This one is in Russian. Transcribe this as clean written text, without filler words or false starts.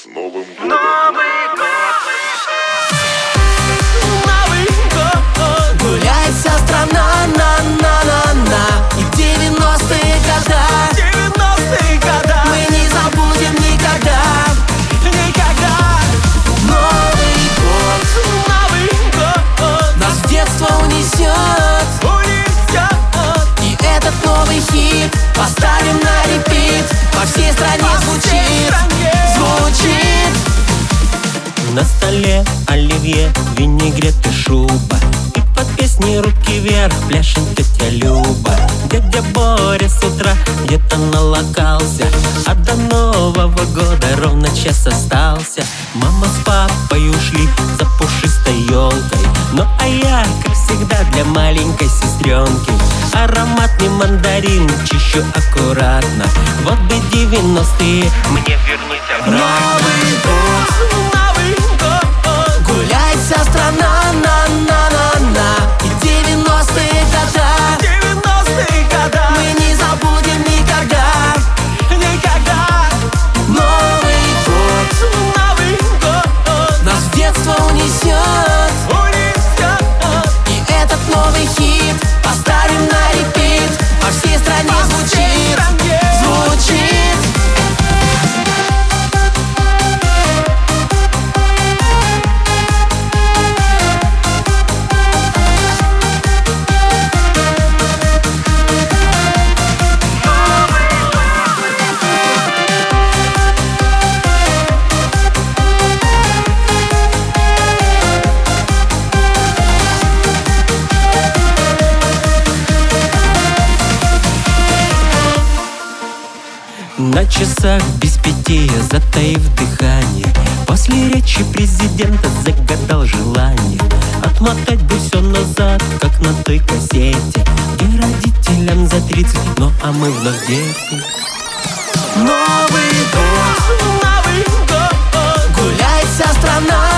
С Новым годом! Новый год! Гуляет вся страна, на-на-на-на. И 90-е года, 90-е года, мы не забудем никогда. никогда. Новый год нас в детство унесет. И этот новый хит поставим на репит. По всей стране звучит. На столе оливье, винегрет и шуба. И под песни руки вверх пляшет тетя Люба. Дядя Боря с утра где-то налокался, а до Нового года ровно час остался. Мама с папой ушли за пушистой елкой. Ну а я, как всегда, для маленькой сестренки ароматный мандарин чищу аккуратно. Вот бы 90-е мне вернуть обратно. Новый год, гуляет вся страна, на-на-на-на. И 90-е года, 90-е года, мы не забудем никогда. никогда. Новый год нас в детство унесет. И этот новый хит поставим на репит. По всей стране звучит. На часах без 5 я, затаив дыхание, после речи президента загадал желание отмотать бы все назад, как на той кассете, где родителям за 30, ну а мы вновь дети. Новый год, гуляет вся страна.